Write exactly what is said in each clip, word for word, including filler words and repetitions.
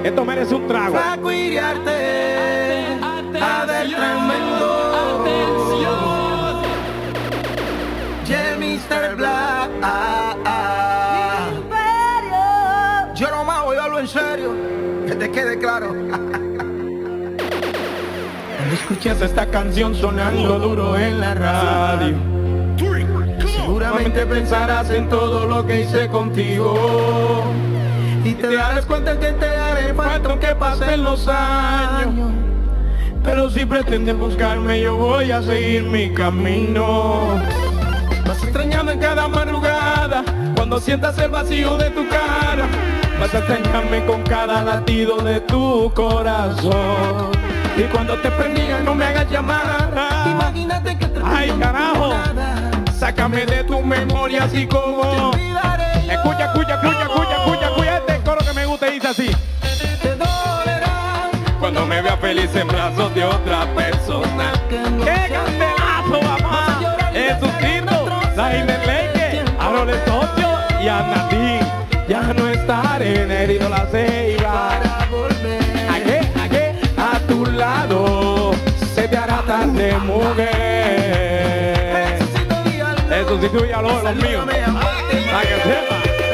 Esto merece un trago. Flaco iriarte, tremendo. Yeah, mister Black. Ah, ah. Yo no más voy a hablo en serio, que te quede claro. Cuando escuchas esta canción sonando duro en la radio, seguramente pensarás en todo lo que hice contigo y te darás cuenta que te haré falta aunque pasen los años. Pero si pretendes buscarme yo voy a seguir mi camino. Vas extrañando en cada madrugada cuando sientas el vacío de tu cara. Vas a extrañarme con cada latido de tu corazón. Y cuando te prendía no me hagas llamar. Imagínate que te ay carajo, sácame de tu memoria así como escucha, escucha, escucha, escucha, escucha, escucha este coro que me gusta y dice así. Te dolerá cuando me vea feliz en brazos de otra persona. ¡Qué candelazo, mamá! Jesucito, Zaire Leque, Arole Socio y a Nadine. Ya no estaré en herido la ceiba. para volver. Aquí, aquí, a tu lado, se te hará tarde, mujer. Eso sí, tú y a los míos. Para que sepa.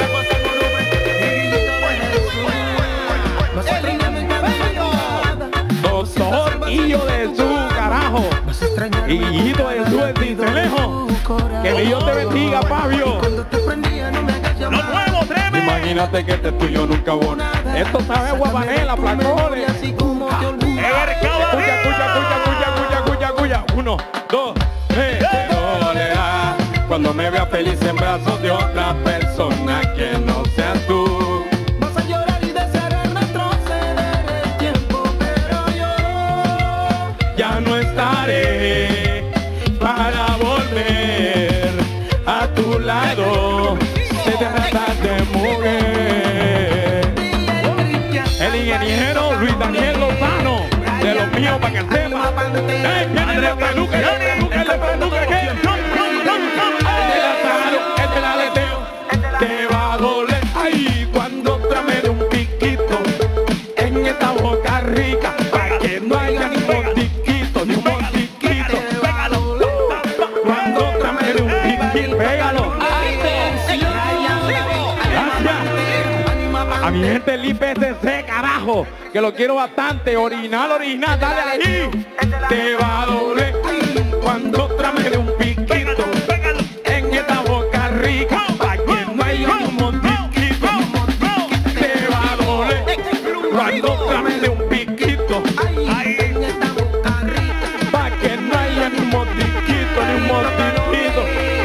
Doctor Hijo de su carajo. Hijito de su el cincelejo. Que Dios te bendiga, Fabio. Lo nuevo, treme. Imagínate que este tuyo nunca borra. Esto sabe guabanela, placones. Escucha, escucha, escucha, escucha, escucha, escucha, escucha. Uno, dos, tres. Te dolerá cuando me vea feliz en brazos de otra persona que no seas tú. Vas a llorar y desear retroceder el tiempo, pero yo Ya no estaré para volver a tu lado. Se te trata de mujer. El ingeniero Luis Daniel Lozano, de los míos para que sepa. ¡Ey, viene el peluque, el peluque, el peluque! ¿Qué? El de la taro, el del aleteo, te va a doler. Ay, cuando trame de un piquito en esta boca rica, para que no haya ni un montiquito, ni un montiquito. Pégalo, cuando trame de un piquito, pégalo. A mi gente del I P C C, carajo, que lo quiero bastante, original, original, dale ahí. Te va a doler cuando trame de un piquito en esta boca rica, pa' que no haya un montiquito. Te va a doler cuando trame de un piquito, pa' que no haya ni un montiquito, ni un montiquito.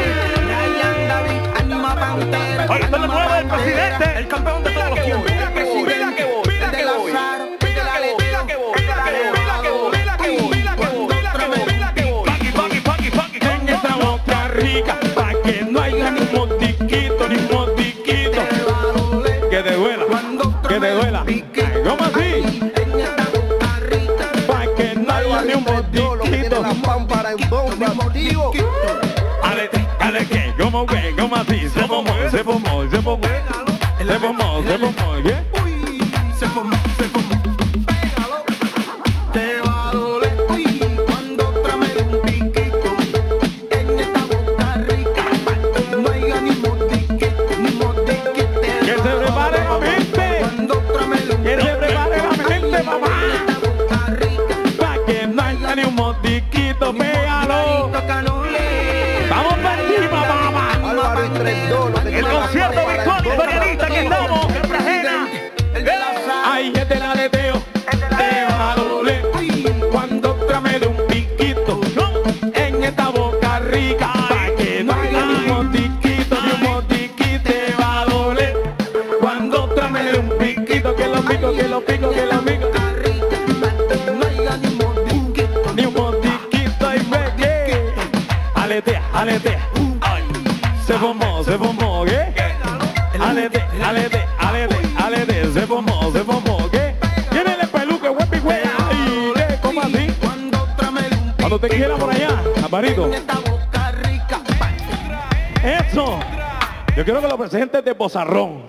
Oye, esto es lo nuevo del presidente, el campeón de todos los tiempos. Mira que voy, mira que voy, mira que voy, mira que voy, mira que voy, mira que voy, mira que voy, mira que voy, mira que voy, mira que voy. Paqui, paqui, paqui, paqui. En esta boca rica, pa' que no haya ni un montiquito, ni un montiquito. Que te duela, que te duela. ¿Cómo así? Pa' que no haya ni un montiquito. Ale, ale, que, ¿cómo que, cómo así? Se formó, se formó, se formó. Se formó, se formó, ¿qué? Se formó, se formó. Pégalo. Te va a doler cuando trame de un piquito en esta boca rica, pa' que no haya ni montiquito, ni montiquito. Que se prepare la mente, Cuando trame de un que se prepare la mente, mamá. Pa' que no haya ni un montiquito, pégalo. Vamos para encima, mamá. El concierto virtual imperialista que estamos, Cartagena. Ay, es del aleteo, te va a doler cuando trame de un piquito en esta boca rica, pa' que no haya ni un montiquito, ni un montiquito. Te va a doler cuando trame de un piquito, que lo pico, que lo pico, que lo pico. Ni un montiquito y pegue. Aletea, aletea. Se formó, se formó, ¿qué? Alete, alete, alete, alete. Se formó, se formó, ¿qué? Tiene el peluque, huepi, güey. Ay, ¿qué? ¿Cómo así? Cuando te quiera por allá, Amparito. Eso. Yo quiero que lo presentes de bozarrón.